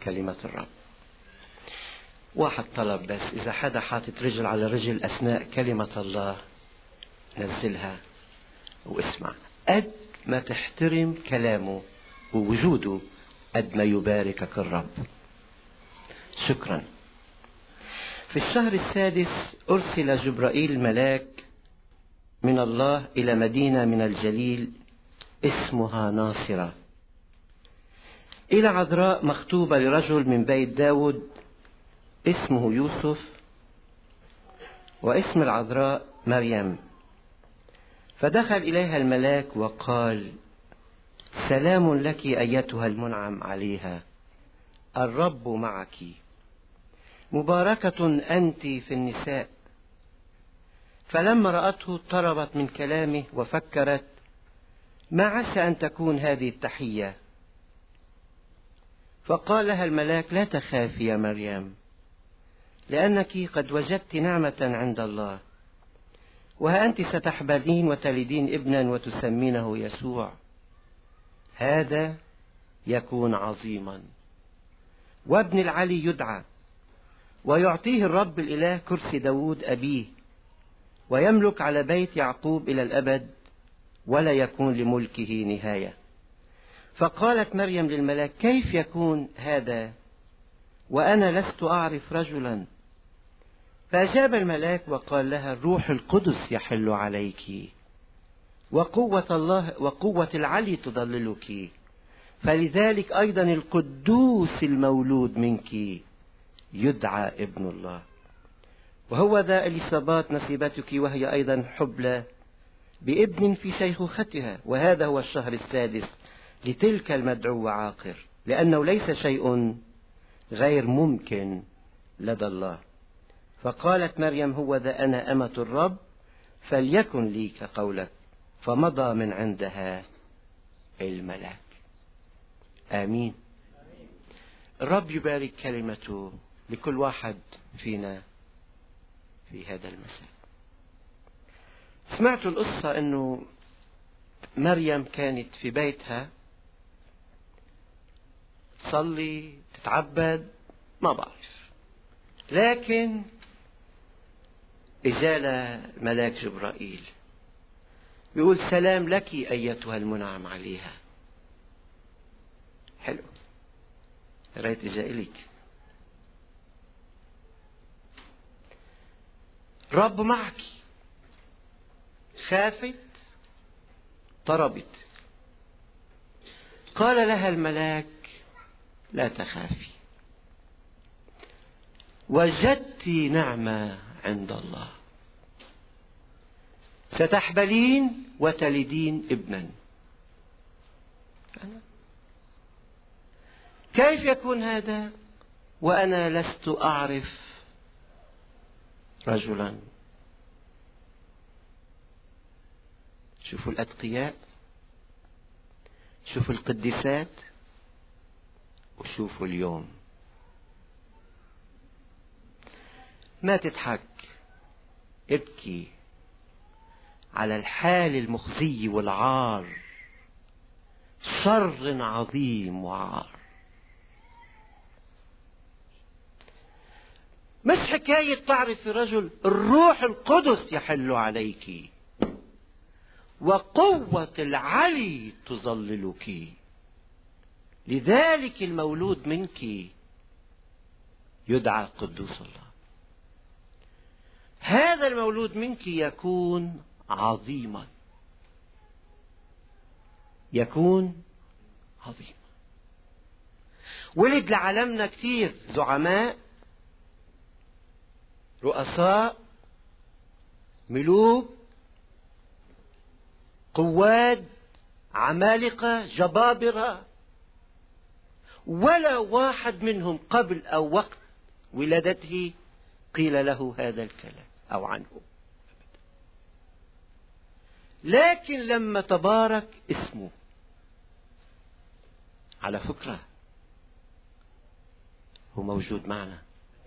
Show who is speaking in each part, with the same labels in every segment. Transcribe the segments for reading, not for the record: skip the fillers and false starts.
Speaker 1: كلمة الرب. واحد طلب بس، إذا حدا حاطط رجل على رجل أثناء كلمة الله نزلها واسمع. قد ما تحترم كلامه ووجوده قد ما يباركك الرب. شكرا. في الشهر السادس أرسل جبرائيل الملاك من الله إلى مدينة من الجليل اسمها ناصرة، إلى عذراء مخطوبة لرجل من بيت داود اسمه يوسف، واسم العذراء مريم. فدخل إليها الملاك وقال: سلام لك أيتها المنعم عليها، الرب معك، مباركة أنت في النساء. فلما رأته اضطربت من كلامه وفكرت ما عسى أن تكون هذه التحية. فقال لها الملاك: لا تخافي يا مريم، لأنك قد وجدت نعمة عند الله، وها أنت ستحبلين وتلدين ابنا وتسمينه يسوع. هذا يكون عظيما، وابن العلي يدعى، ويعطيه الرب الإله كرسي داود أبيه، ويملك على بيت يعقوب إلى الأبد، ولا يكون لملكه نهاية. فقالت مريم للملاك: كيف يكون هذا وأنا لست أعرف رجلا؟ فأجاب الملاك وقال لها: الروح القدس يحل عليك، وقوة العلي تظللك، فلذلك أيضا القدوس المولود منك يدعى ابن الله. وهو ذا إليصابات نسيبتك، وهي أيضا حبلى بابن في شيخوختها، وهذا هو الشهر السادس لتلك المدعوة عاقر، لأنه ليس شيء غير ممكن لدى الله. فقالت مريم: هو ذا أنا أمة الرب، فليكن لي كقولك. فمضى من عندها الملاك. آمين. الرب يبارك كلمته لكل واحد فينا في هذا المساء. سمعت القصة أنه مريم كانت في بيتها تصلي تتعبد، ما بعرف، لكن إجالها ملاك جبرائيل يقول: سلام لك أيتها المنعم عليها. حلو، رأيت إجا إليك، رب معك. خافت، اضطربت. قال لها الملاك: لا تخافي، وجدت نعمة عند الله، ستحبلين وتلدين ابنا. كيف يكون هذا وأنا لست أعرف رجلا؟ شوفوا الأتقياء، شوفوا القديسات، وشوفوا اليوم. ما تضحك، ابكي على الحال المخزي والعار، شر عظيم وعار. مش حكاية تعرف رجل، الروح القدس يحل عليك، وقوة العلي تظللك، لذلك المولود منك يدعى قدوس الله. هذا المولود منك يكون عظيما، يكون عظيما. ولد لعالمنا كثير زعماء، رؤساء، ملوك، قواد، عمالقة، جبابرة، ولا واحد منهم قبل أو وقت ولادته قيل له هذا الكلام أو عنه. لكن لما تبارك اسمه، على فكرة هو موجود معنا،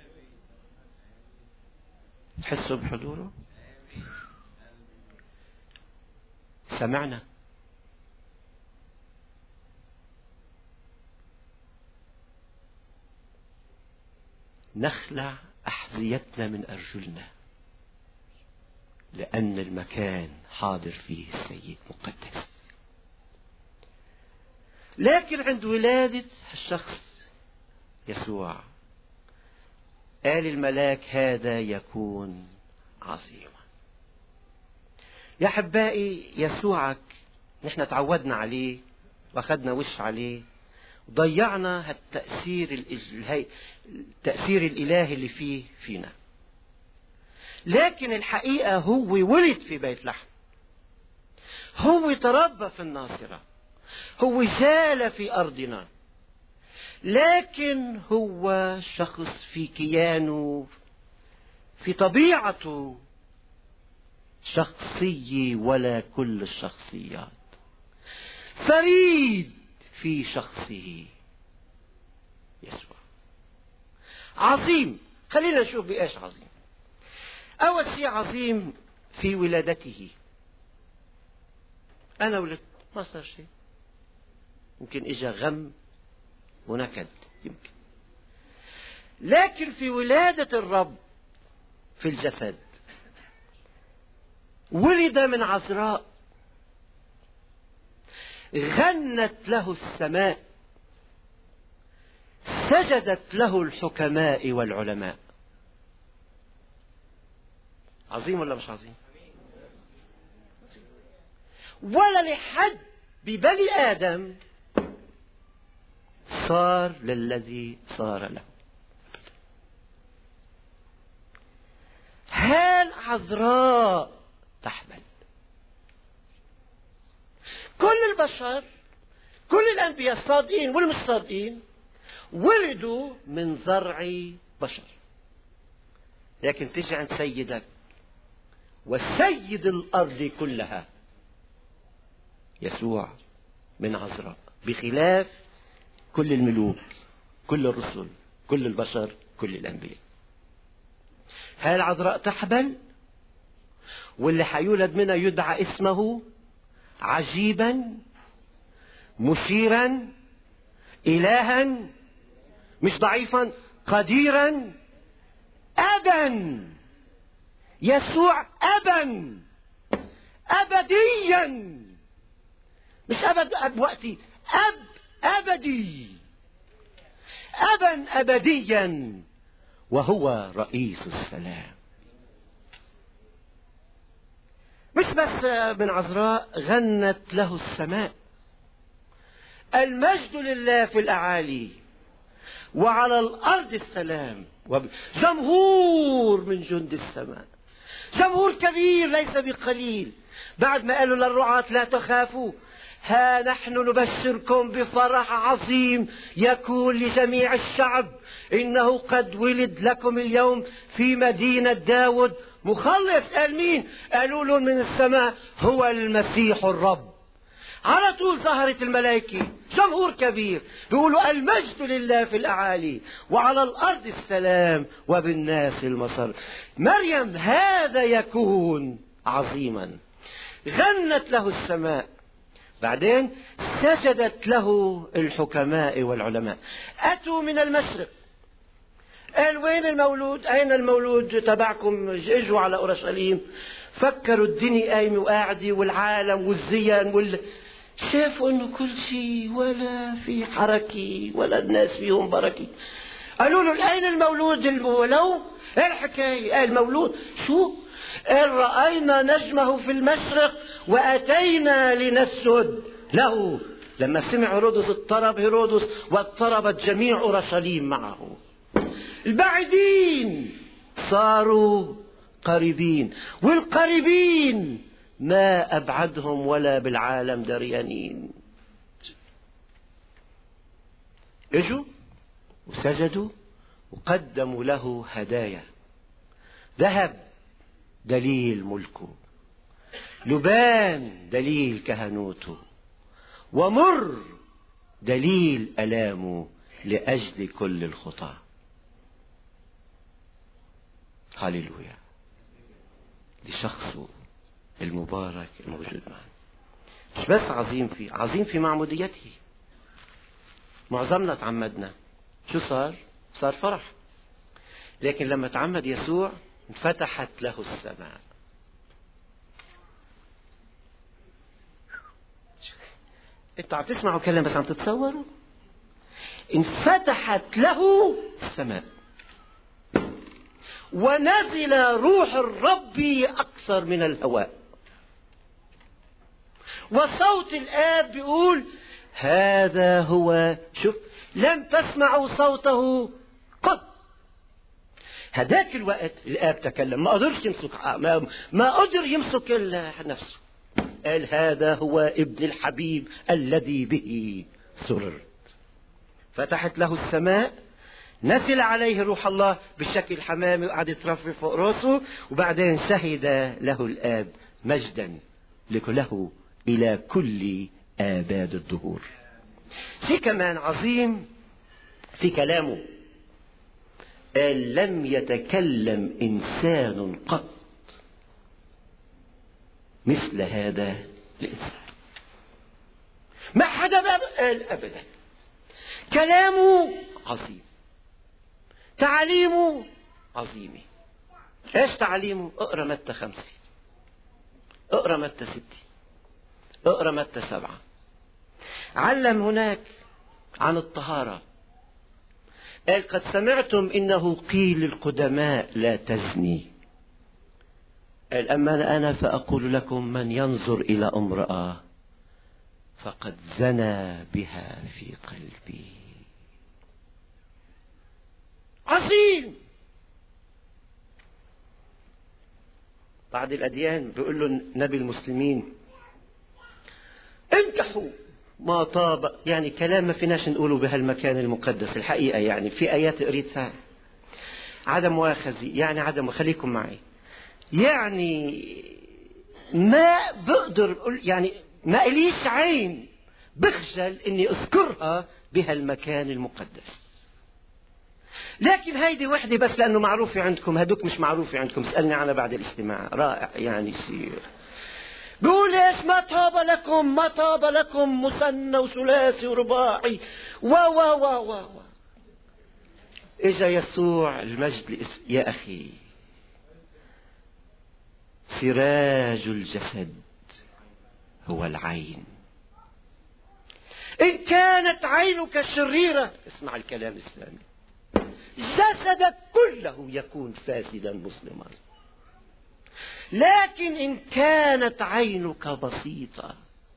Speaker 1: تحسوا بحضوره، سمعنا. نخلع أحذيتنا من أرجلنا، لأن المكان حاضر فيه السيد مقدس. لكن عند ولادة الشخص يسوع قال الملاك هذا يكون عظيما. يا أحبائي، يسوعك نحن تعودنا عليه وأخذنا وش عليه، ضيعنا التأثير الإلهي اللي فينا. لكن الحقيقة هو ولد في بيت لحم، هو تربى في الناصرة، هو جال في أرضنا، لكن هو شخص في كيانه في طبيعته شخصية ولا كل الشخصيات، فريد في شخصه يسوع، عظيم. خلينا نشوف بإيش عظيم. أول شيء عظيم في ولادته. أنا ولدت ما صار شيء، يمكن إجا غم ونكد يمكن، لكن في ولادة الرب في الجسد ولد من عذراء، غنت له السماء، سجدت له الحكماء والعلماء. عظيم ولا مش عظيم؟ ولا لحد ببني آدم صار للذي صار له. هل عذراء تحمل؟ كل البشر، كل الأنبياء الصادقين والمش صادقين ولدوا من ضرع بشر، لكن تجي عند سيدك وسيد الأرض كلها يسوع من عذراء، بخلاف كل الملوك، كل الرسل، كل البشر، كل الأنبياء. هل العذراء تحبل؟ واللي حيولد منها يدعى اسمه عجيبا، مشيرا، إلها، مش ضعيفا، قديرا، أبا. يسوع أبا أبديا، مش أب وقتي، أب أبدي، أبا أبديا، وهو رئيس السلام. مش بس من عذراء، غنت له السماء. المجد لله في الأعالي وعلى الأرض السلام. جمهور من جند السماء، جمهور كبير ليس بقليل. بعد ما قالوا للرعاة لا تخافوا، ها نحن نبشركم بفرح عظيم يكون لجميع الشعب، إنه قد ولد لكم اليوم في مدينة داود مخلص. قال مين؟ قالوا له من السماء هو المسيح الرب. على طول ظهرت الملائكة، جمهور كبير بيقولوا المجد لله في الأعالي وعلى الأرض السلام وبالناس المسر. مريم هذا يكون عظيما، غنت له السماء. بعدين سجدت له الحكماء والعلماء. أتوا من المشرق، قال وين المولود؟ أين المولود تبعكم؟ اجوا على أورشليم، فكروا الدنيا قايمة وقاعدة والعالم والزين شافوا انه كل شيء ولا في حركة ولا الناس فيهم بركة. قالوا له أين المولود؟ ولو ايه الحكاية؟ قال المولود شو؟ قال رأينا نجمه في المشرق وأتينا لنسجد له. لما سمع هيرودس اضطرب هيرودس واضطربت جميع أورشليم معه. البعيدين صاروا قريبين، والقريبين ما أبعدهم ولا بالعالم دريانين. اجوا وسجدوا وقدموا له هدايا: ذهب دليل ملكه، لبان دليل كهنوته، ومر دليل ألامه لأجل كل الخطاة. هاليلويا لشخصه المبارك الموجود معنا. مش بس عظيم في لكن لما تعمد يسوع انفتحت له السماء. انتوا عم تسمعوا كلام بس عم تتصوروا؟ انفتحت له السماء ونزل روح الرب أكثر من الهواء، وصوت الآب بيقول هذا هو. شوف، لم تسمعوا صوته قط. هذاك الوقت الآب تكلم، ما قدرش يمسك، ما قدر يمسك نفسه. قال هذا هو ابن الحبيب الذي به سررت. فتحت له السماء، نزل عليه روح الله بالشكل الحمامي وقعد يترفرف فوق راسه، وبعدين شهد له الآب مجدا له إلى كل آباد الدهور. في كمان عظيم في كلامه، قال لم يتكلم إنسان قط مثل هذا الإنسان. ما حدا قال أبدا. كلامه عظيم، تعاليمه عظيمة. ايش تعاليمه؟ اقرأ متى 5، اقرأ متى 6، اقرأ متى 7. علم هناك عن الطهارة. قال قد سمعتم إنه قيل للقدماء لا تزني. قال أما أنا فأقول لكم من ينظر إلى امرأة فقد زنى بها في قلبه. عظيم. بعد الأديان بيقول له نبي المسلمين انكحوا ما طاب. يعني كلام ما فيناش نقوله بهالمكان المقدس الحقيقة. يعني في آيات قريتها عدم مؤاخذة، يعني عدم، خليكم معي، يعني ما بقدر أقول، يعني ما إليش عين بخجل إني أذكرها بهالمكان المقدس. لكن هيدي وحدة بس لأنه معروفة عندكم، هدوك مش معروفة عندكم. اسألني عنها بعد الاجتماع. رائع يعني يصير. بيقول ايش؟ ما طاب لكم مثنى وثلاثي ورباعي و و و و اجا يسوع المجد يا أخي، سراج الجسد هو العين. إن كانت عينك شريرة، اسمع الكلام السامي، جسدك كله يكون فاسدا مسلما. لكن إن كانت عينك بسيطة،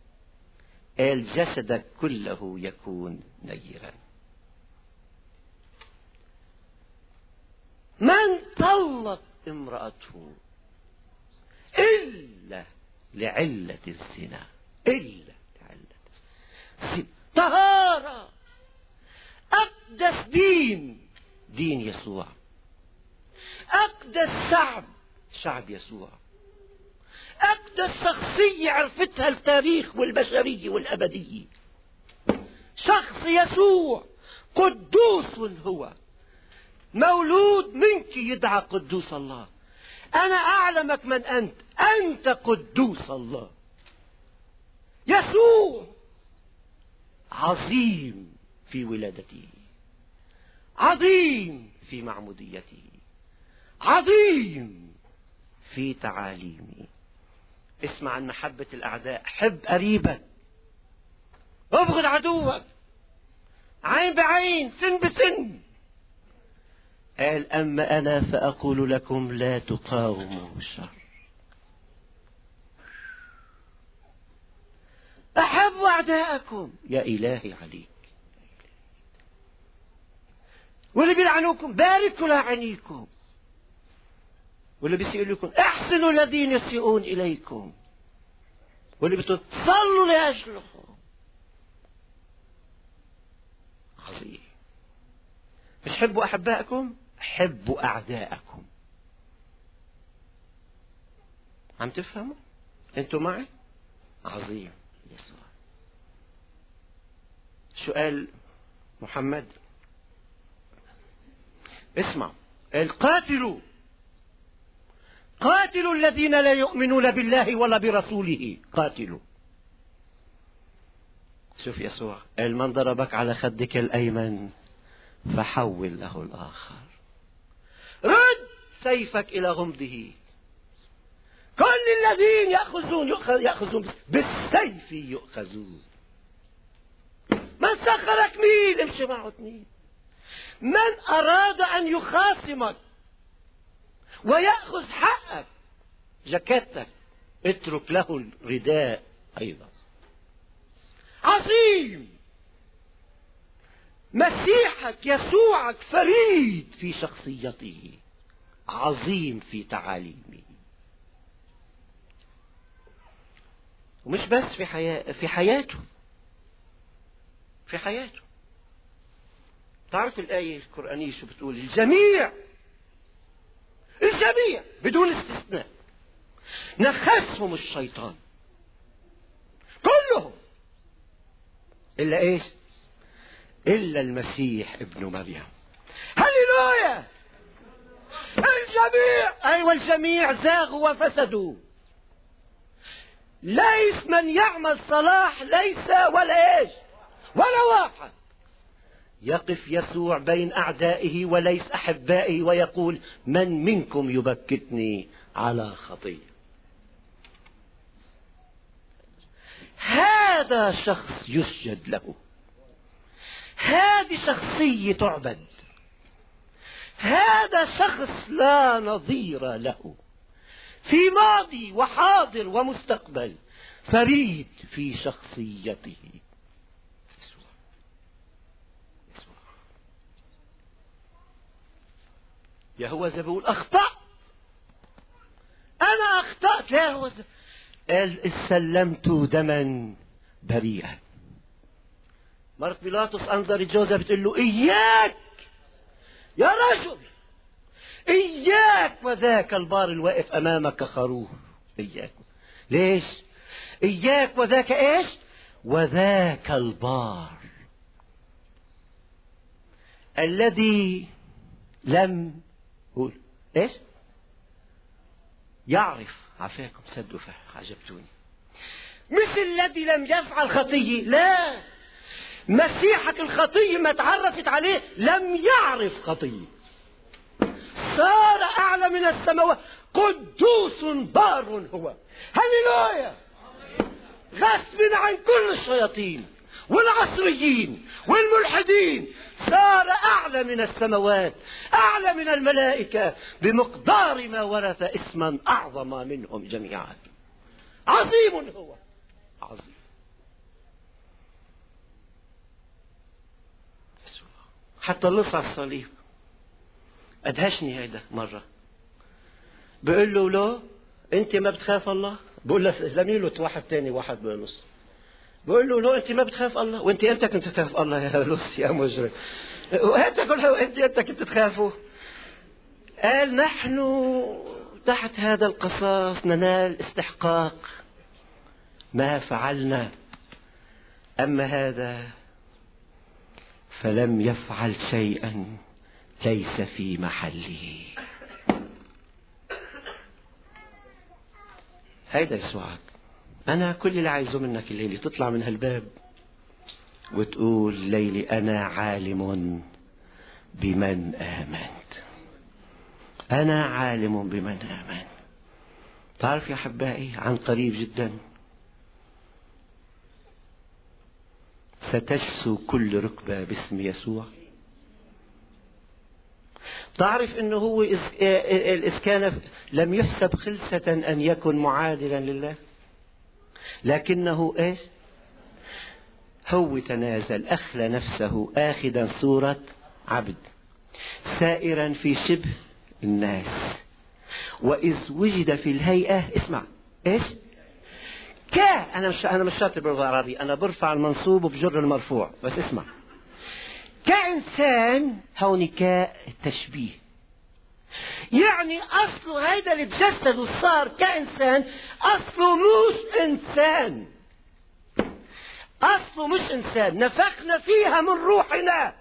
Speaker 1: جسدك كله يكون نيرا. من طلق امرأته إلا لعلة الزنا، إلا لعلة الزنا. طهارة، أقدس دين يسوع، أقدس شعب يسوع، أقدس شخصية عرفتها التاريخ والبشرية والأبدية. شخص يسوع قدوس هو، مولود منك يدعى قدوس الله. أنا أعلمك من أنت قدوس الله. يسوع عظيم في ولادته، عظيم في معموديته، عظيم في تعاليمه. اسمع عن محبة الأعداء، حب قريبك، ابغض عدوك، عين بعين، سن بسن. قال أما أنا فأقول لكم لا تقاوموا الشر. أحبوا أعداءكم. يا إلهي عليك. واللي بيلعنوكم باركوا لاعنيكم، واللي بيسيئوا لكم احسنوا الذين يسيئون إليكم، واللي بتصلوا لأجلهم. عظيم. مش حبوا أحبائكم، حبوا أعداءكم. عم تفهموا؟ أنتوا معي؟ عظيم يسوع. سؤال محمد، اسمع. قاتلوا الذين لا يؤمنون بالله ولا برسوله. قاتلوا. شوف يسوع، من ضربك على خدك الأيمن فحول له الآخر،
Speaker 2: سيفك إلى غمده. كل الذين يأخذون بالسيف يؤخذون. من سخرك مين امشي معه اثنين. من أراد أن يخاصمك ويأخذ حقك جاكيتك اترك له الرداء أيضا. عظيم مسيحك يسوعك، فريد في شخصيته، عظيم في تعاليمه. ومش بس في حياته. تعرف الآية القرآنية شو بتقول؟ الجميع بدون استثناء نخسهم الشيطان كلهم إلا إيش؟ إلا المسيح ابن مريم. هللويا. الجميع، أيوة الجميع زاغوا وفسدوا. ليس من يعمل صلاح، ليس ولا إيش ولا واحد. يقف يسوع بين أعدائه وليس أحبائه ويقول من منكم يبكتني على خطية. هذا شخص يسجد له، هذه شخصية تعبد، هذا شخص لا نظير له في ماضي وحاضر ومستقبل، فريد في شخصيته. يهوذا بيقول أخطأت، أنا أخطأت. لا، هو قال سلمت دما بريئا. مرت بيلاطس أنظر جوزها بتقول له إياك يا رجل، إياك وذاك البار الواقف أمامك خروف. إياك. ليش؟ إياك وذاك إيش؟ وذاك البار الذي لم قول إيش؟ يعرف. عافاكم سدوا عجبتوني. مش الذي لم يفعل خطية، لا، مسيحك الخطية ما تعرفت عليه، لم يعرف خطية، صار أعلى من السماوات، قدوس بار هو. هللويا. غصب عن كل الشياطين والعصريين والملحدين، صار أعلى من السماوات، أعلى من الملائكة، بمقدار ما ورث اسما أعظم منهم جميعا. عظيم هو، عظيم. حتى اللص على الصليب أدهشني هيدا مرة. بقول له لو أنت ما بتخاف الله، بقول له زميله واحد تاني، واحد بلص، بقول له لو أنت ما بتخاف الله، وأنت أنت كنت تخاف الله يا لص يا مجرم، وأنت كلها أنت كنت تخافه. قال نحن تحت هذا القصاص ننال استحقاق ما فعلنا، أما هذا فلم يفعل شيئا ليس في محله. هيدا يسوعك. أنا كل اللي عايزه منك الليلة تطلع من هالباب وتقول ليلي أنا عالم بمن آمنت، أنا عالم بمن آمنت. تعرف يا أحبائي، عن قريب جدا ستجسو كل ركبة باسم يسوع. تعرف أنه هو إذ كان لم يحسب خلسة أن يكون معادلا لله، لكنه إيش؟ هو تنازل، أخلى نفسه آخذا صورة عبد، سائرا في شبه الناس، وإذ وجد في الهيئة، اسمع إيش؟ أنا مش شاطر باللغة العربية، أنا برفع المنصوب وبجر المرفوع، بس اسمع. كإنسان، هون كتشبيه، يعني أصله هيدا اللي تجسد وصار كإنسان، أصله مش إنسان، أصله مش إنسان، نفخنا فيها من روحنا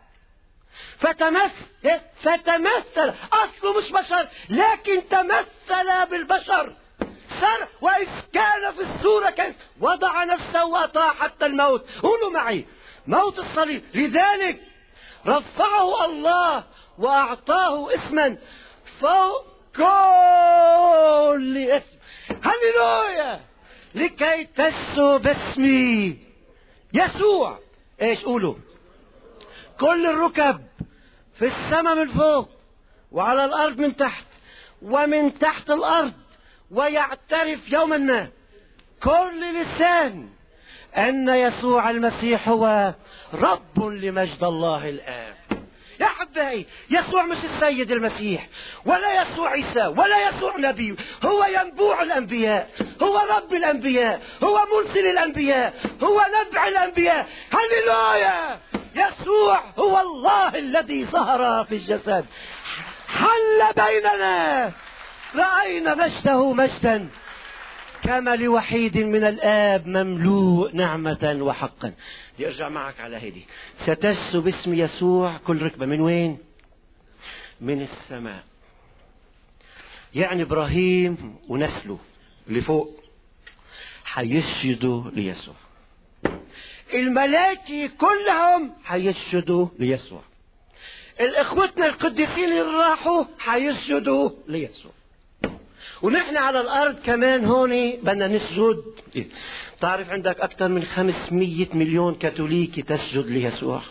Speaker 2: فتمثل، أصله مش بشر لكن تمثل بالبشر، صار وإذ كان في الصورة كان وضع نفسه وأطاع حتى الموت. قولوا معي، موت الصليب. لذلك رفعه الله وأعطاه اسما فوق كل اسم. هللويا. لكي تسوا باسمي يسوع. ايش قولوا؟ كل الركب في السماء من فوق وعلى الارض من تحت ومن تحت الارض، ويعترف يوما ما كل لسان ان يسوع المسيح هو رب لمجد الله الآب. يا حبايبي، يسوع مش السيد المسيح ولا يسوع عيسى ولا يسوع نبي، هو ينبوع الأنبياء، هو رب الأنبياء، هو مرسل الأنبياء، هو نبع الأنبياء. هللويا. يسوع هو الله الذي ظهر في الجسد، حل بيننا، رأينا مجده مجدا كما لوحيد من الآب مملوء نعمة وحقا. دي أرجع معك على هذه. ستسوا باسم يسوع كل ركبة. من وين؟ من السماء. يعني إبراهيم ونسله اللي فوق حيسجدوا ليسوع، الملائكة كلهم حيسجدوا ليسوع، الإخوتنا القديسين اللي راحوا حيسجدوا ليسوع، ونحن على الأرض كمان هون بدنا نسجد. تعرف عندك أكثر من 500 مليون كاثوليكي تسجد ليسوع؟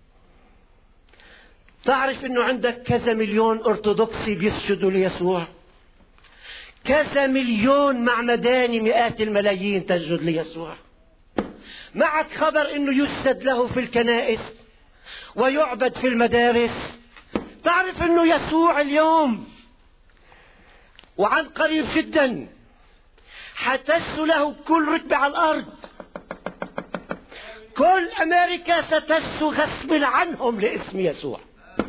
Speaker 2: تعرف إنه عندك كذا مليون أرثوذكسي بيسجدوا ليسوع؟ كذا مليون معمداني، مئات الملايين تسجد ليسوع. معك خبر إنه يسجد له في الكنائس ويعبد في المدارس. تعرف إنه يسوع اليوم وعن قريب جدا حتسوا له كل ركبة على الأرض. كل أمريكا ستسوا غصب عنهم لاسم يسوع،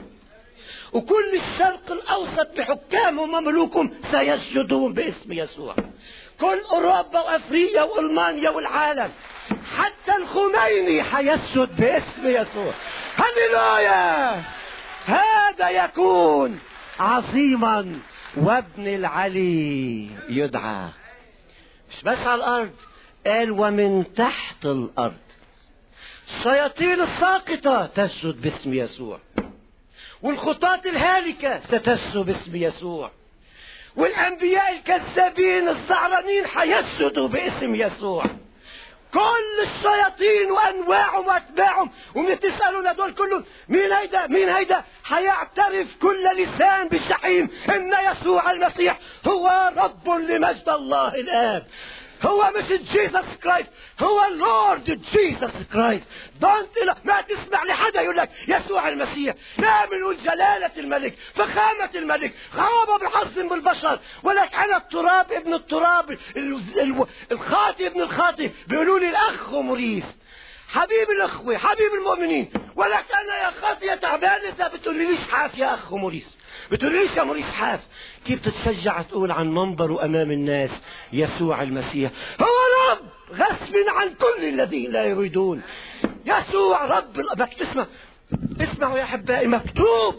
Speaker 2: وكل الشرق الأوسط بحكامهم وملوكهم سيسجدون باسم يسوع. كل أوروبا وأفريقيا وألمانيا والعالم، حتى الخميني حيسجد باسم يسوع. هللويا. هذا يكون عظيما، وابن العلي يدعى. مش بس على الأرض، قال ومن تحت الأرض. الشياطين الساقطة تسجد باسم يسوع، والخطاة الهالكة ستسجد باسم يسوع، والأنبياء الكذابين الزعرانين حيسجدوا باسم يسوع. كل الشياطين وأنواعهم وأتباعهم، وتسألون دول كلهم مين هيدا مين هيدا، حيعترف كل لسان بالجحيم إن يسوع المسيح هو رب لمجد الله الآب. هو مش جيسس كرايست، هو اللورد جيسس كرايست. ما تسمع لحدا يقول لك يسوع المسيح. لا، بنقول جلالة الملك، فخامة الملك، غابة بحظ بالبشر، ولك أنا التراب ابن التراب، الخاطئ ابن الخاطئ. بيقولوا لي الأخ موريس، حبيب الأخوة، حبيب المؤمنين، ولك أنا يا خاطئ يا تعبان. إذا بتقول ليش حاف يا أخ موريس، بتقول ليش يا موريس حاف؟ كيف تتشجع تقول عن منبر أمام الناس يسوع المسيح هو رب غصب عن كل الذين لا يريدون. يسوع رب. اسمعوا يا أحبائي، مكتوب،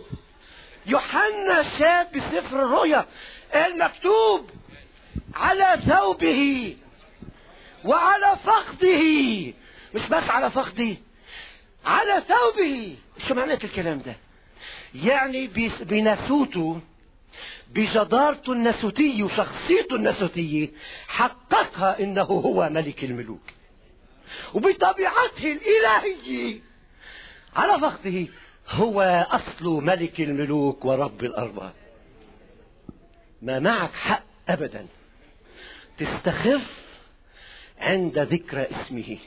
Speaker 2: يوحنا شاف بسفر الرؤيا المكتوب على ثوبه وعلى فخذه. مش بس على فخذه، على ثوبه. شو معنات الكلام ده؟ يعني بناسوته، بجدارته الناسوتية وشخصيته الناسوتية، حققها إنه هو ملك الملوك، وبطبيعته الإلهية على فخذه هو أصل ملك الملوك ورب الأرباب. ما معك حق أبدا تستخف عند ذكر اسمه.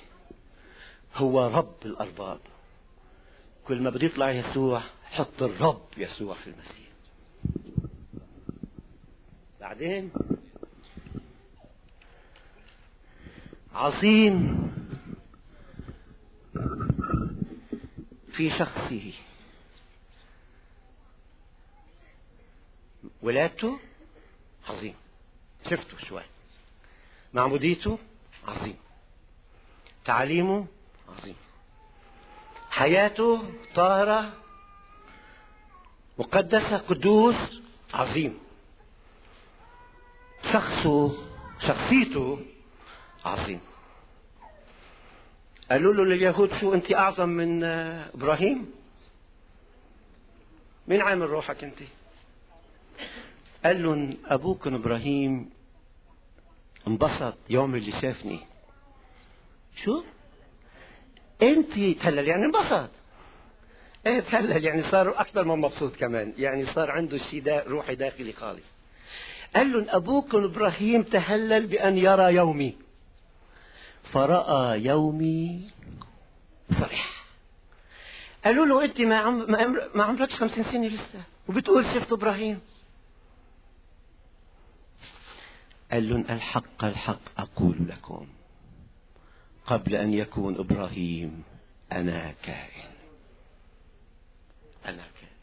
Speaker 2: هو رب الأرباب. كل ما بده يطلع يسوع حط الرب يسوع في المسيح. بعدين عظيم في شخصه، ولادته عظيم، شفته شوي، معموديته عظيم، تعليمه عظيم، حياته طاهرة مقدسة قدوس عظيم، شخصيته عظيم. قالوا له لليهود شو أنت أعظم من إبراهيم؟ مين عامل روحك أنت؟ قال لهم أبوكم إبراهيم انبسط يوم اللي شافني. شو؟ أنت تهلل يعني انبسط؟ إيه تهلل يعني صار أكثر من مبسوط كمان، يعني صار عنده شيء روحي داخلي خالص. قال لهم أبوكم إبراهيم تهلل بأن يرى يومي، فرأى يومي فرح. قالوا له أنت ما عمرك 50 سنة لسه وبتقول شفت إبراهيم. قال لهم الحق الحق أقول لكم قبل أن يكون إبراهيم أنا كائن. أنا كائن.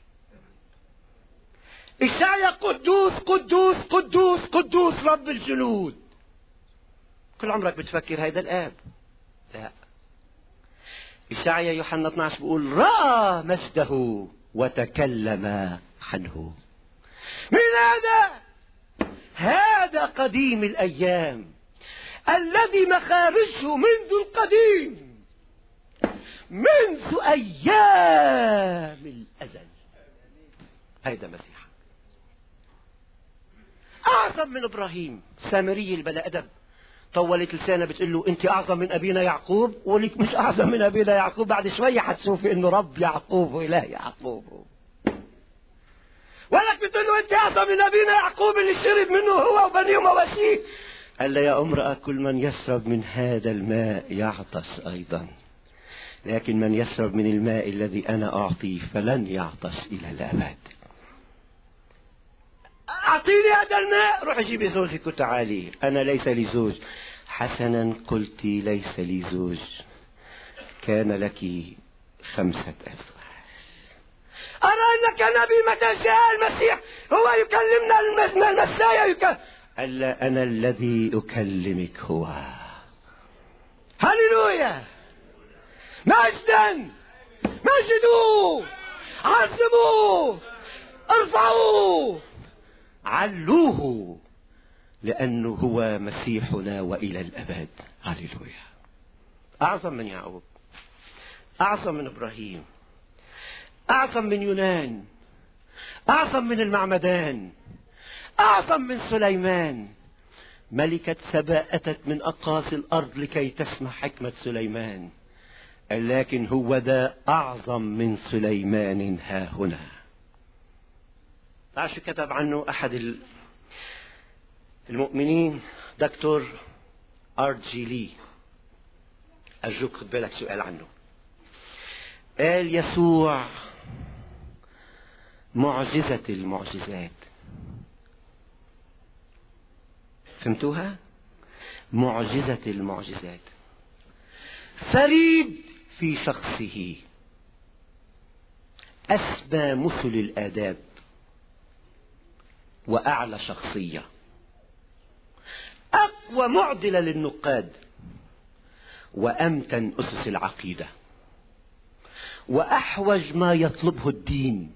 Speaker 2: إشعيا قدوس قدوس قدوس قدوس رب الجنود. كل عمرك بتفكر هيدا الآب؟ لا. إشعيا يوحنا 12 بيقول رأى مجده وتكلم عنه. من هذا؟ هذا قديم الأيام الذي مخارجه منذ القديم، منذ أيام الأزل. هيدا مسيح أعظم من إبراهيم. سامرية البلا أدب طولت لسانها بتقول له أنت أعظم من أبينا يعقوب، ولك مش أعظم من أبينا يعقوب، بعد شوية حتشوفي إنه رب يعقوب وإله يعقوب. ولك بتقول له أنت أعظم من أبينا يعقوب اللي شرب منه هو وبنيه ومواشيه. قال له يا امرأة كل من يشرب من هذا الماء يعطش أيضا، لكن من يشرب من الماء الذي أنا أعطيه فلن يعطش إلى الأبد. أعطيني هذا الماء. روح جيبي زوجك وتعالي. أنا ليس لي زوج. حسنا قلت ليس لي زوج، كان لك 5 أزواج. أرى أنك نبي متى جاء المسيح هو يكلمنا المسيح قال أنا الذي أكلمك هو. هللويا. مجدا، مجدوه، عظموه، ارفعوه، علوه، لأنه هو مسيحنا وإلى الأبد. هللويا. أعظم من يعقوب، أعظم من إبراهيم، أعظم من يونان، أعظم من المعمدان، أعظم من سليمان. ملكة سبا أتت من أقاصي الأرض لكي تسمع حكمة سليمان، لكن هو ذا أعظم من سليمان ها هنا. تعرف شو كتب عنه أحد المؤمنين؟ دكتور آر.جي. لي. أرجوك خد بالك سؤال عنه. قال يسوع معجزة المعجزات. فهمتوها؟ معجزة المعجزات، فريد في شخصه، أسمى مثل الآداب، وأعلى شخصية، أقوى معضلة للنقاد، وأمتن أسس العقيدة، وأحوج ما يطلبه الدين.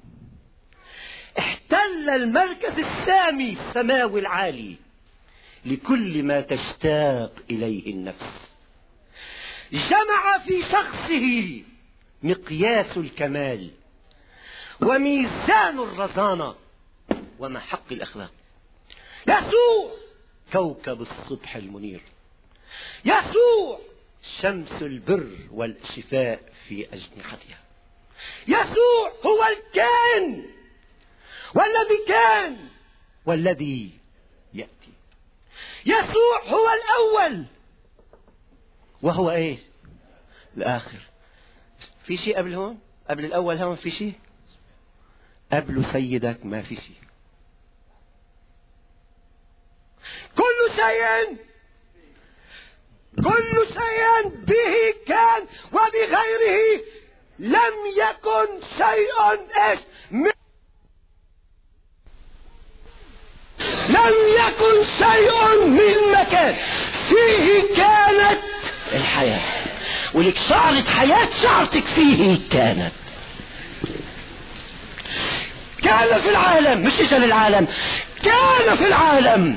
Speaker 2: احتل المركز السامي السماوي العالي لكل ما تشتاق إليه النفس. جمع في شخصه مقياس الكمال وميزان الرزانة ومحق الأخلاق. يسوع كوكب الصبح المنير، يسوع شمس البر والشفاء في أجنحتها. يسوع هو الكائن والذي كان والذي يأتي. يسوع هو الأول وهو ايش؟ الآخر. في شيء قبل هون؟ قبل الأول هون في شيء؟ قبل سيدك ما في شيء. كل شيء به كان وبغيره لم يكن شيء ايش؟ لم يكن شيء من مكان فيه كانت الحياة. ولك شعرة حياة شعرتك فيه كانت. كان في العالم، مش اجى للعالم، كان في العالم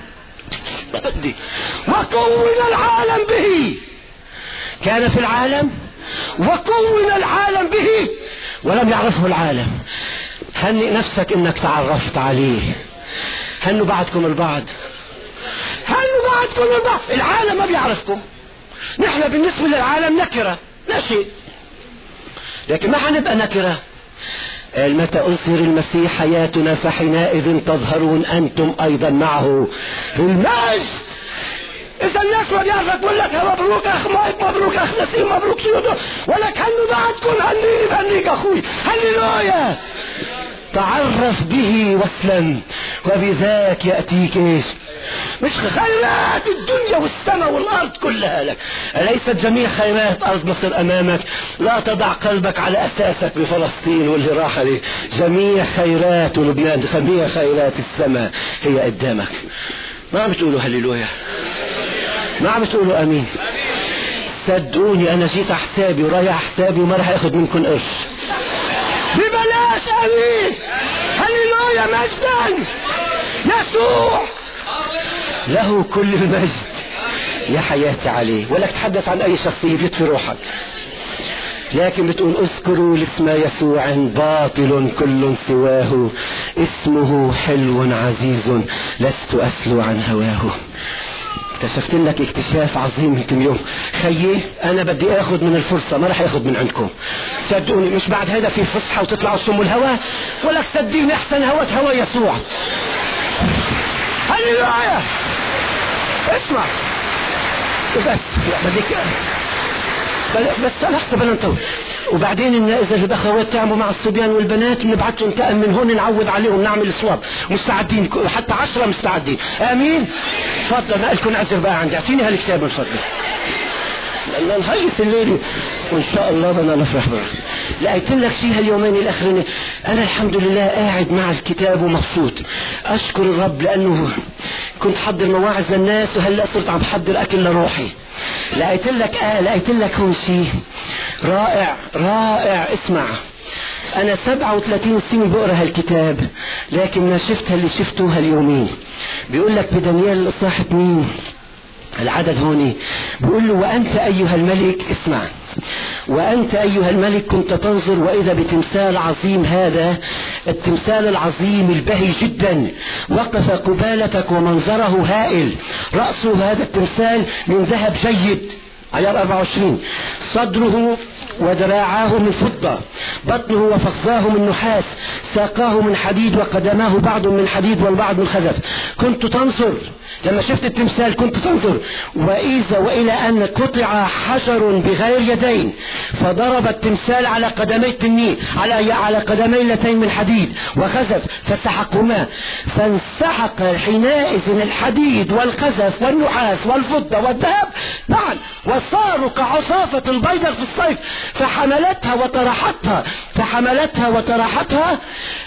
Speaker 2: وكون العالم به. كان في العالم وكون العالم به ولم يعرفه العالم. هنئ نفسك انك تعرفت عليه. هنوا بعضكم البعض، هنوا بعضكم البعض. العالم ما بيعرفكم، نحن بالنسبة للعالم نكرة لا شيء، لكن ما حنبقى نكرة. متى أنصر المسيح حياتنا فحينئذ تظهرون أنتم أيضا معه في المجد. إذا الناس ما بيعرفك بقول لك مبروك أخ مايك، مبروك أخ نسيم، مبروك سيودو، ولك هنوا بعضكم، هنيني بهنيك أخوي، هللويا. تعرف به واسلم وبذاك يأتيك ايش؟ مش خيرات الدنيا والسماء والارض كلها لك. أليست جميع خيرات ارض مصر امامك؟ لا تضع قلبك على اساسك بفلسطين واللي راح لي. جميع خيرات ولبنان، جميع خيرات السماء هي قدامك. ما عم بتقولوا هللويا؟ ما عم بتقولوا امين؟ صدقوني انا جيت على حسابي ورايح حسابي وما راح اخذ منكم قرش ببلاش. امين هللويا. مجدا يسوع له كل المجد. يا حياتي عليه. ولا تتحدث عن اي شخصية بيطفي روحك، لكن بتقول اذكروا الاسم يسوع باطل كل سواه، اسمه حلو عزيز لست اسلو عن هواه. اكتشفت لك اكتشاف عظيم يمكن يوم. خيي انا بدي اخذ من الفرصة، ما رح اخذ من عندكم. صدقوني مش بعد هذا في فسحة وتطلعوا تصموا الهواء، ولا تصدقني احسن هوا يسوع. هللويا. اسمع بس بديك بس لحظة بلا نطول. وبعدين اذا الاخوات تعملوا مع الصبيان والبنات بنبعثهم تأم من هون نعود عليهم نعمل صواب. مستعدين حتى 10 مستعدين. امين. تفضل ما لكم عذر بقى عندي. اعطيني هالكتاب من فضلك لأن نهيث الليلة وإن شاء الله بدنا نفرح بها. لقيت لك شيء هاليومين الأخرين أنا الحمد لله قاعد مع الكتاب ومبسوط. أشكر الرب لأنه كنت حضر مواعظ للناس وهلأ صرت عم بحضر أكل لروحي. لقيت لك هون شيء رائع رائع. اسمع أنا 37 سنة بقرأ هالكتاب، لكن ما شفت اللي شفته هاليومين. بيقول لك بدانيال الإصحاح 2 العدد هوني بيقول له وأنت أيها الملك، اسمع، وأنت أيها الملك كنت تنظر وإذا بتمثال عظيم، هذا التمثال العظيم البهي جدا وقف قبالتك ومنظره هائل. رأسه هذا التمثال من ذهب جيد، عيار 24. صدره وذراعاه من فضة، بطنه وفخذاه من نحاس، ساقاه من حديد وقدماه بعض من حديد والبعض من خزف. كنت تنظر لما شفت التمثال كنت تنظر وإلى أن قطع حجر بغير يدين فضرب التمثال على قدمي التنين على قدمي اللتين من حديد وخزف فسحقهما، فانسحق حينئذ الحديد والخزف والنحاس والفضة والذهب معا وصاروا كعصافة البيضة في الصيف، فحملتها وطرحتها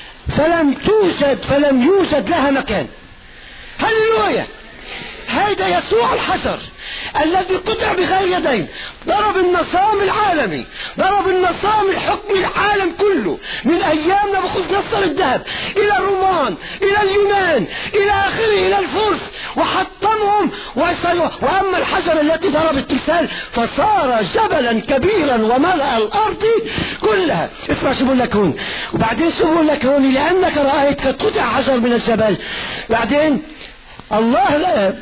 Speaker 2: فلم يوجد لها مكان. هللويا. هذا يسوع الحجر الذي قطع بغير يدين ضرب النظام العالمي، ضرب النظام الحكمي العالم كله من ايام نبوخذ الذهب الى الرومان الى اليونان الى اخره الى الفرس وحطمهم. واما الحجر التي ضرب التمثال فصار جبلا كبيرا وملأ الارض كلها. اسمع شو بقول لك هون. وبعدين شو بقول لك هون لانك رأيت قد قطع حجر من الجبل. بعدين الله الآب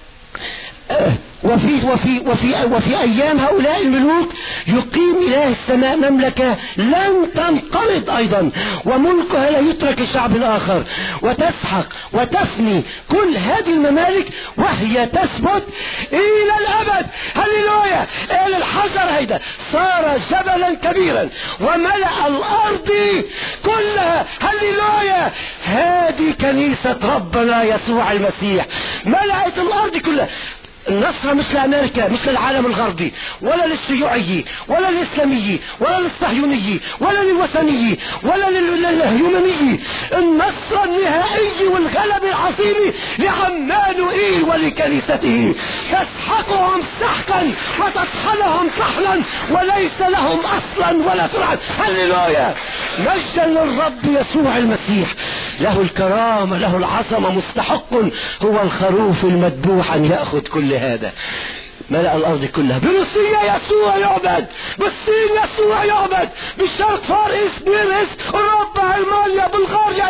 Speaker 2: وفي أيام هؤلاء الملوك يقيم إله السماء مملكة لن تنقرض أيضا، وملكها لا يترك الشعب الآخر، وتسحق وتفني كل هذه الممالك وهي تثبت إلى الأبد. هللويا. الحجر هيدا صار جبلا كبيرا وملأ الأرض كلها. هللويا. هذه كنيسة ربنا يسوع المسيح ملأت الأرض كلها. النصر مش لأمريكا، مش للعالم الغربي، ولا للشيوعي، ولا للإسلامي، ولا للصهيوني، ولا للوثني، ولا للهيومني. النصر النهائي والغلب العظيم لعمانوئيل ولكنيسته. تسحقهم سحقا وتطحنهم طحنا وليس لهم أصلا ولا فرعا. هللويا. مجدا للرب يسوع المسيح، له الكرامة له العظمة، مستحق هو الخروف المذبوح أن يأخذ كل هذا. ملأ الأرض كلها. بروسيا يسوع يعبد، بالصين يسوع يعبد، بالشرق فارس، بيرس، أوروبا، ألمانيا، بلغاريا، إيطاليا،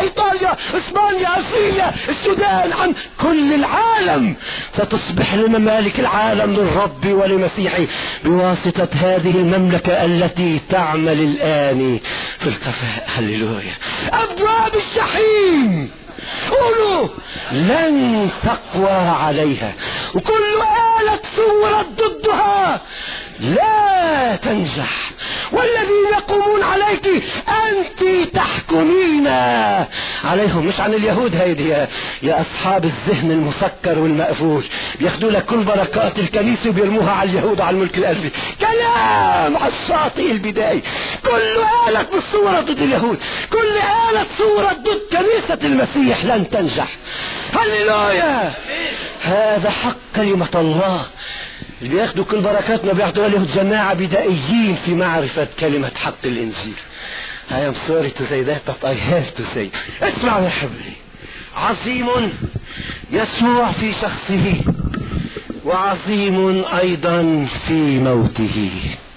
Speaker 2: فرنسا، اسبانيا، اسيا، السودان، عن كل العالم، ستصبح لممالك العالم للرب ولمسيحه بواسطة هذه المملكة التي تعمل الآن في الخفاء. هللويا. أبواب الجحيم قولوا لن تقوى عليها، وكل آلة صورت ضدها لا تنجح، والذين يقومون عليك أنت تحكمين عليهم. مش عن اليهود هيدي يا أصحاب الذهن المسكر والمقفول، بياخدوا لك كل بركات الكنيسة وبيرموها على اليهود وعلى الملك الأرضي. كلام على الشاطئ البداية. كل آلة بالصورة ضد اليهود، كل آلة صورة ضد كنيسة المسيح لن تنجح. هللويا. هذا حق كلمة الله. اللي بياخدوا كل بركاتنا بياخدوا اليهود جماعة بدائيين في معرفة كلمة حق الإنجيل. I am sorry to say that, but I have to say. اسمعوا يا حبيبي. عظيم يسوع في شخصه، وعظيم أيضا في موته.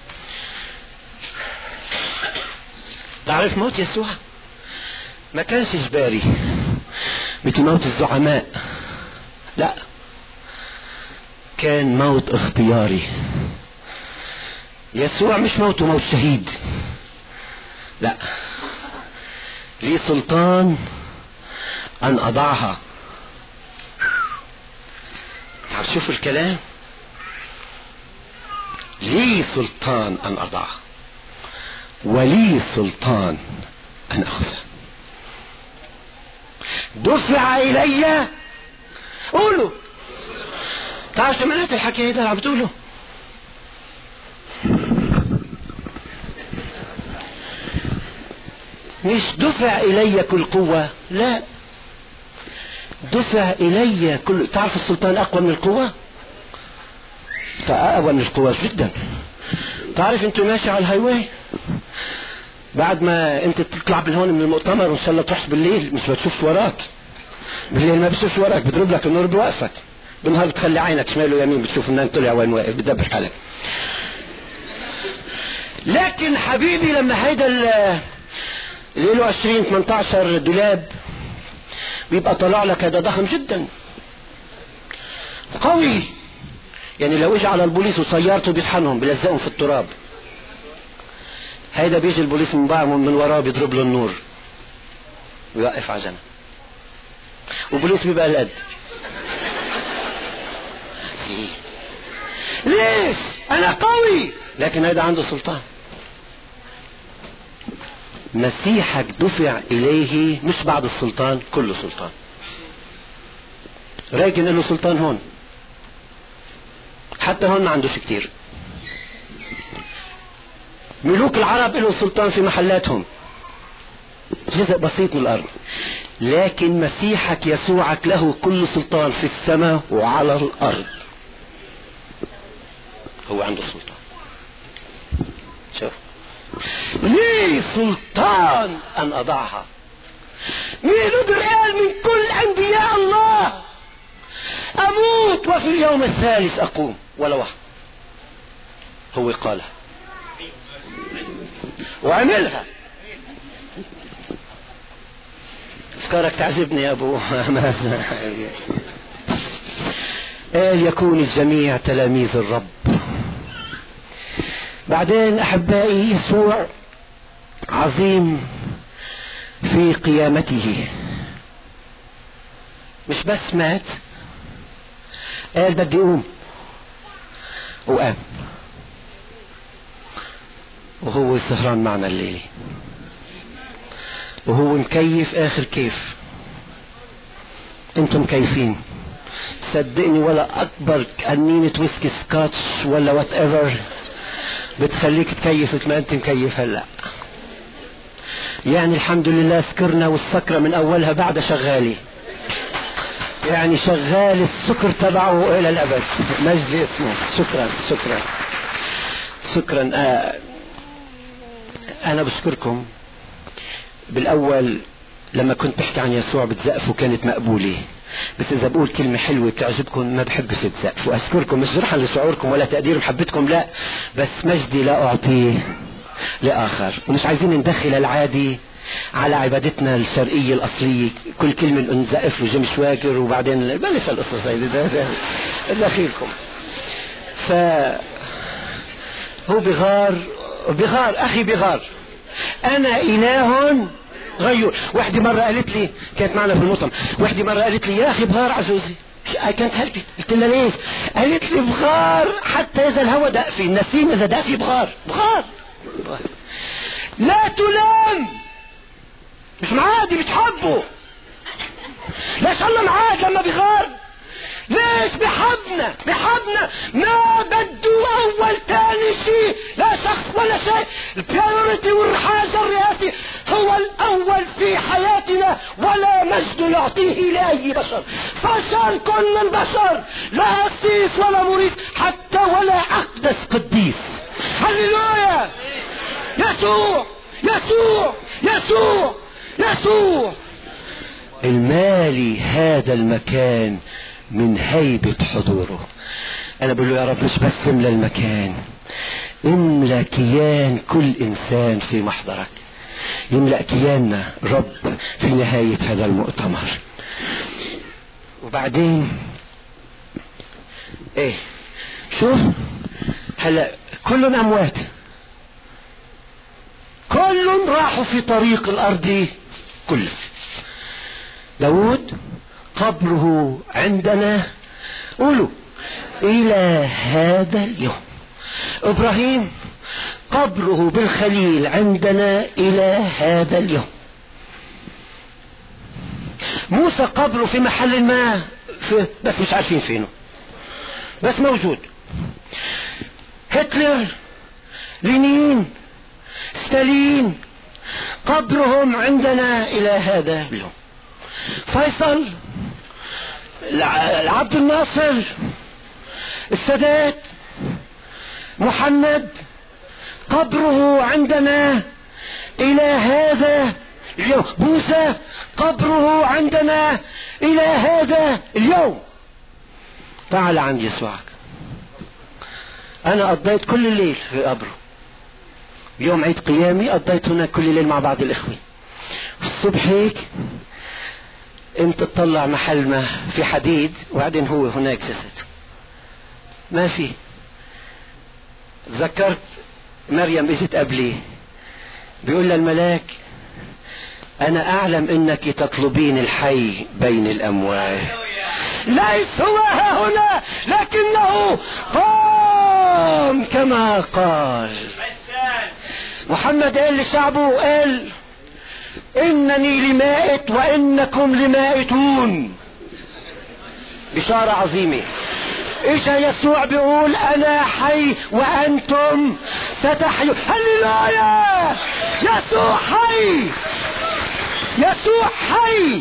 Speaker 2: تعرف موت يسوع ما كانش إجباري مثل موت الزعماء، لا، كان موت اختياري. يسوع مش موته موت شهيد، لا، لي سلطان أن أضعها. تعال شوف الكلام، لي سلطان أن أضعها ولي سلطان أن أخذها. دفع إلي. قولوا. تعال شمالات الحكاية ده عم بتقوله. مش دفع إلي كل قوة، لا، دفع إلي كل. تعرف السلطان أقوى من القوة، فأقوى من القوة جدا. تعرف انت ماشي على الهايواي، بعد ما انت تطلع بالهون من المؤتمر وان شاء الله تروح بالليل، مش بتشوف وراك بالليل، ما بتشوف وراك، بتضرب لك النور بوقفك، بالنهار بتخلي عينك شمال ويمين بتشوف ان طلع وين واقف، بتدبر حالك. لكن حبيبي لما هيدا اللي له 20-18 دولاب بيبقى طلع لك، هذا ضخم جدا قوي، يعني لو اجى على البوليس وسيارته بيطحنهم بيلزقهم في التراب. هيدا بيجي البوليس من بعض من وراه بيضرب له النور ويوقف على جنب، والبوليس بيبقى القد. ليش؟ انا قوي، لكن هيدا عنده سلطان. مسيحك دفع اليه مش بعد السلطان، كله سلطان. ريجن له سلطان هون، حتى هون ما عندوش كتير. ملوك العرب له سلطان في محلاتهم، جزء بسيط من الارض. لكن مسيحك يسوعك له كل سلطان في السماء وعلى الارض. هو عنده سلطان. شوف، لي سلطان ان اضعها. مين قدر قال من كل انبياء الله اموت وفي اليوم الثالث اقوم؟ ولا واحد. هو قالها وعملها. افكارك تعجبني يا ابو قال يكون الجميع تلاميذ الرب. بعدين احبائي يسوع عظيم في قيامته، مش بس مات، قال بدي اقوم، وقام، وهو سهران معنا الليلة، وهو مكيف اخر كيف. انتم مكيفين صدقني، ولا اكبر قنينة ويسكي سكاتش ولا وات ايفر بتخليك تكيف مثل ما انت مكيف هلا. يعني الحمد لله سكرنا، والسكرة من اولها بعد شغالي، يعني شغال السكر تبعه الى الابد، مجد اسمه. شكرا شكرا شكرا. انا بشكركم. بالاول لما كنت بحكي عن يسوع بتزقفوا كانت مقبولة، بس اذا بقول كلمة حلوة بتعجبكم ما بحبش تزقفوا. اشكركم، مش جرحا لشعوركم ولا تقدير محبتكم، لا، بس مجدي لا اعطيه لآخر، ومش عايزين ندخل العادي على عبادتنا الشرقية الأصلية، كل كلمة نزقف له جيم شواكر وبعدين بلش القصص هذه ده أخيركم. هو بغار أخي بغار، أنا إله غيور. وحدي مرة قالت لي، كانت معنا في المطعم، وحدي مرة قالت لي يا أخي بغار عزوزي، كانت هلبت. قلت لها ليش؟ قالت لي بغار حتى إذا الهواء دق فيه، النسيم إذا دق فيه بغار. لا تلام، مش معادي بتحبه. ليش الله معاد لما بغار؟ ليش بحبنا ما بده اول تاني شيء، لا شخص ولا شيء. البريوريتي والحاجة الرئاسي هو الاول في حياتنا، ولا مجد يعطيه لاي بشر. فشل كل البشر، لا قسيس ولا مريد حتى ولا اقدس قديس. هللويا. يسوع يسوع يسوع يسوع المالي هذا المكان من هيبة حضوره. انا بقول له يا رب مش بس املى المكان، املى كيان كل انسان في محضرك، يملأ كياننا رب في نهاية هذا المؤتمر. وبعدين ايه، شوف هلا كلهم اموات، كلهم راحوا في طريق الارض كله. داود قبره عندنا، قولوا الى هذا اليوم. ابراهيم قبره بالخليل عندنا الى هذا اليوم. موسى قبره في محل ما بس مش عارفين فينه، بس موجود. هتلر، لينين، ستالين قبرهم عندنا الى هذا اليوم. فيصل، عبد الناصر، السادات، محمد قبره عندنا الى هذا اليوم. موسى قبره عندنا الى هذا اليوم. تعال عند يسوعك. انا قضيت كل الليل في قبره، يوم عيد قيامي قضيت هناك كل الليل مع بعض الاخوة. الصبح هيك انت تطلع محل ما في حديد، وبعدين هو هناك جسد ما في. ذكرت مريم اجت قبلي، بيقول للملاك انا اعلم انك تطلبين الحي بين الاموات، ليس هو ها هنا لكنه قام كما قال. محمد قال لشعبه، قال انني لمائت وانكم لمائتون. بشارة عظيمة. اجا يسوع بيقول انا حي وانتم ستحيون. هللويا. يسوع حي، يسوع حي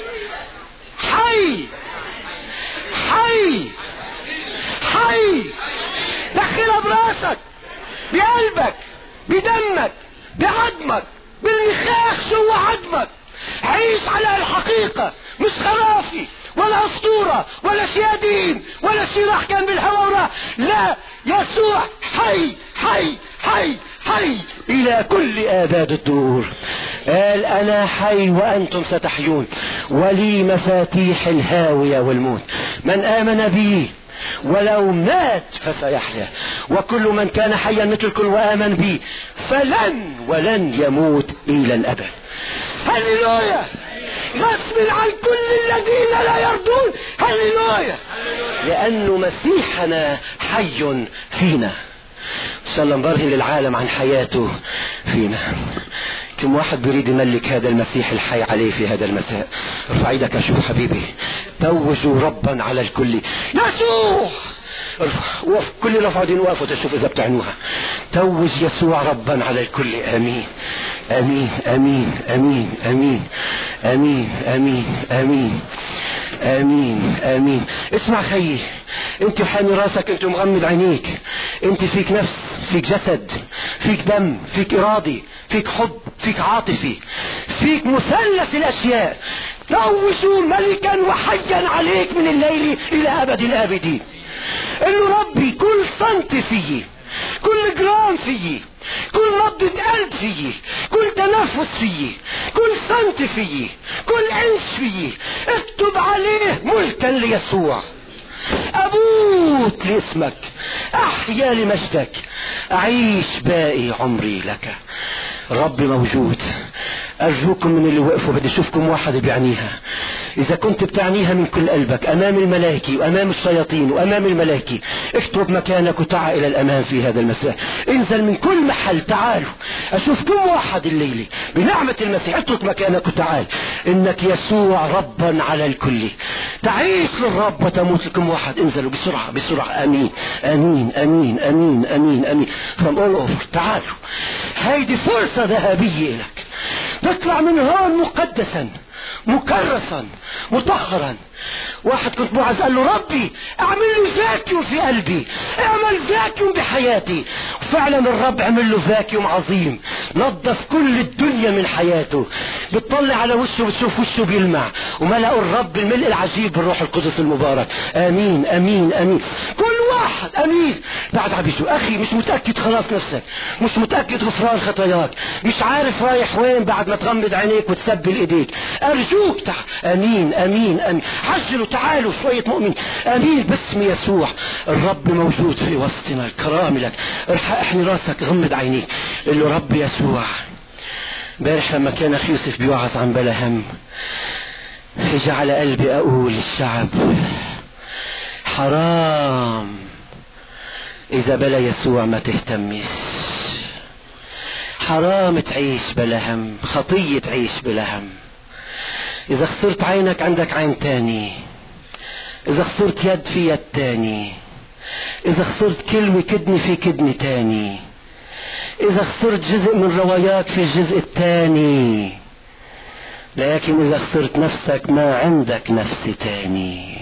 Speaker 2: حي حي حي. دخلها براسك، بقلبك، بدمك، بعظمك، بالمخاخ جوا عظمك. عيش على الحقيقة، مش خرافي ولا اسطورة ولا شيادين ولا شي راح كان بالهواء. لا، يسوع حي حي حي حي الى كل اباد الدور. قال انا حي وانتم ستحيون، ولي مفاتيح الهاوية والموت. من امن بي ولو مات فسيحيا، وكل من كان حيا مثل كل وآمن بي ولن يموت إلى الأبد. هللويا. غصب عن كل الذين لا يرضون. هللويا. لأنه مسيحنا حي فينا. إن شاء الله نبرهن للعالم عن حياته فينا. كم واحد بيريد يملك هذا المسيح الحي عليه في هذا المساء؟ ارفع ايدك اشوف حبيبي. توجوا ربا على الكل. يسوع وقف، كل رفع ايدين وقفوا تشوف اذا بتعنوها. توج يسوع ربا على الكل. امين امين امين امين امين امين امين امين امين امين. اسمع خيي، انت حامي راسك، انت مغمض عينيك، انت فيك نفس، فيك جسد، فيك دم، فيك ارادي، فيك حب، فيك عاطفي، فيك مثلث الاشياء. توجوا ملكا وحيا عليك من الليل الى ابد الابدين. انه ربي كل سنتي فيه، كل جرام فيه، كل نبضة قلب فيه، كل تنفس فيه، كل سنت فيه، كل انش فيه، اكتب عليه ملكا ليسوع. أموت لاسمك، أحيا لمجدك، أعيش باقي عمري لك. رب موجود. أرجوكم من اللي وقفوا، بدي أشوفكم واحد بيعنيها. إذا كنت بتعنيها من كل قلبك أمام الملائكة وأمام الشياطين وأمام الملائكة، اكتب مكانك وتعال إلى الأمام في هذا المساء. انزل من كل محل، تعالوا أشوف كم واحد الليلة بنعمة المسيح. اترك مكانك وتعال، إنك يسوع ربا على الكل. تعيش للرب وتموت لكم واحد. انزلوا بسرعة بسرعة. أمين أمين أمين أمين أمين أمين. from all over. تعالوا، هيدي فرصة ذهبية لك. تطلع من هون مقدسا مكرسا مطهرا. واحد كنت معز قال له ربي اعمل لي فاكيوم في قلبي، اعمل فاكيوم بحياتي. وفعلا الرب عمل له فاكيوم عظيم، نظف كل الدنيا من حياته. بتطلع على وشه بتشوف وشه بيلمع، وملأوا الرب بالملء العجيب بالروح القدس المبارك. امين امين امين. كل واحد امين. بعد عبيشو اخي، مش متأكد خلاص نفسك، مش متأكد غفران خطاياك، مش عارف رايح وين بعد ما تغمض عينيك وتسبل ايديك، ارجوك امين امين امين. عجلوا تعالوا شوية مؤمن. امين باسم يسوع. الرب موجود في وسطنا. الكرام لك. احني راسك، غمض عينيك، قل له رب يسوع. امبارح لما كان اخي يوسف بيوعظ عن بلا هم، اجى على قلبي اقول للشعب حرام اذا بلا يسوع ما تهتمش. حرام تعيش بلا هم، خطية تعيش بلا هم. اذا خسرت عينك عندك عين تاني، اذا خسرت يد في يد تاني، اذا خسرت كلمة كدني في كدني تاني، اذا خسرت جزء من رواياك في الجزء التاني. لكن اذا خسرت نفسك ما عندك نفس تاني.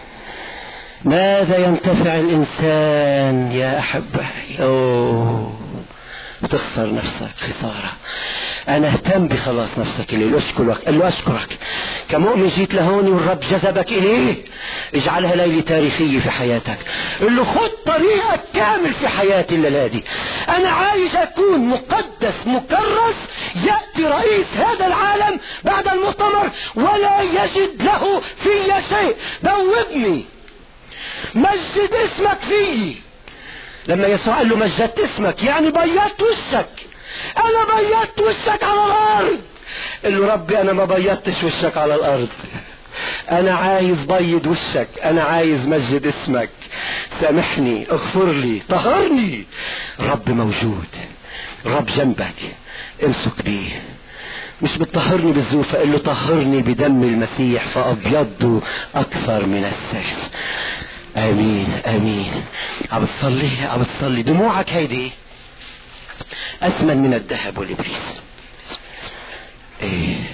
Speaker 2: ماذا ينتفع الانسان يا احبائي؟ بتخسر نفسك خسارة. انا اهتم بخلاص نفسك. اللي اشكرك، قال له اشكرك كمؤمن جيت لهوني والرب جذبك اليه. اجعلها ليلة تاريخية في حياتك. قل له خد طريقك كامل في حياتي الليلة دي. انا عايز اكون مقدس مكرس. يأتي رئيس هذا العالم بعد المؤتمر ولا يجد له في شيء. دوبني، مجد اسمك فيه. لما يسوع قال له مجدت اسمك يعني بيضت وشك. انا بيضت وشك على الارض. قال له ربي انا ما بيضتش وشك على الارض، انا عايز بيض وشك، انا عايز مجد اسمك. سامحني، اغفر لي، طهرني. رب موجود، رب جنبك، امسك بيه. مش بتطهرني بالزوفة، قال له طهرني بدم المسيح فابيض اكثر من الثلج. امين امين. عم بتصلي دموعك هيدي اثمن من الذهب والابريس. ايه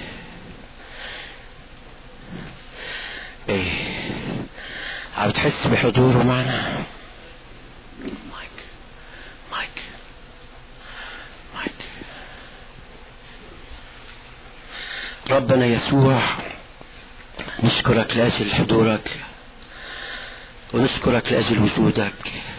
Speaker 2: عم بتحس بحضوره معنا. مايك ربنا يسوع، نشكرك لاجل حضورك ونشكرك لاجل وجودك.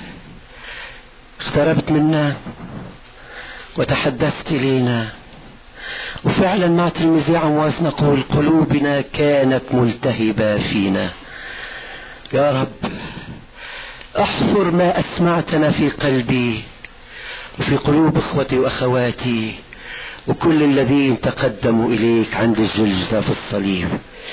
Speaker 2: اقتربت منا وتحدثت لينا، وفعلا مع تلميذي عمواس نقول قلوبنا كانت ملتهبة فينا. يا رب احفر ما اسمعتنا في قلبي وفي قلوب اخوتي واخواتي وكل الذين تقدموا اليك عند الجلجثة في الصليب.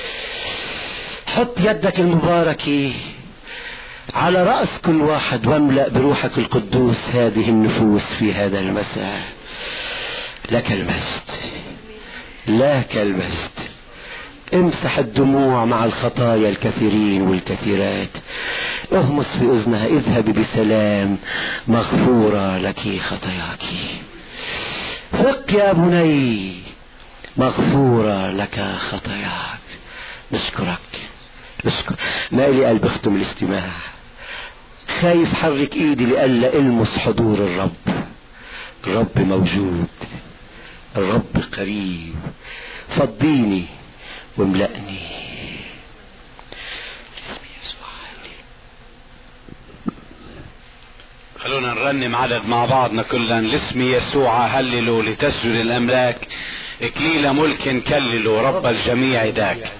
Speaker 2: حط يدك المباركة على رأس كل واحد واملأ بروحك القدوس هذه النفوس في هذا المساء. لك المجد، لك المجد. امسح الدموع مع الخطايا الكثيرين والكثيرات. اهمس في اذنها اذهبي بسلام مغفورة لك خطاياك. ثق يا بني مغفورة لك خطاياك. نشكرك. ما لي قلب اختم الاستماع، خايف حرك ايدي لألا المس حضور الرب. الرب موجود، الرب قريب. فضيني واملأني. اسم يسوع.
Speaker 3: خلونا نرنم عدد مع بعضنا كلنا. لاسم يسوع هللوا لتسجد الأملاك، إكليل ملك كللوا رب الجميع داك.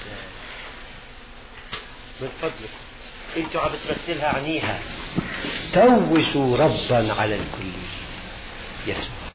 Speaker 2: من فضلك انتوا عم بترسلها عنيها. توشوا ربا على الكل يسوع.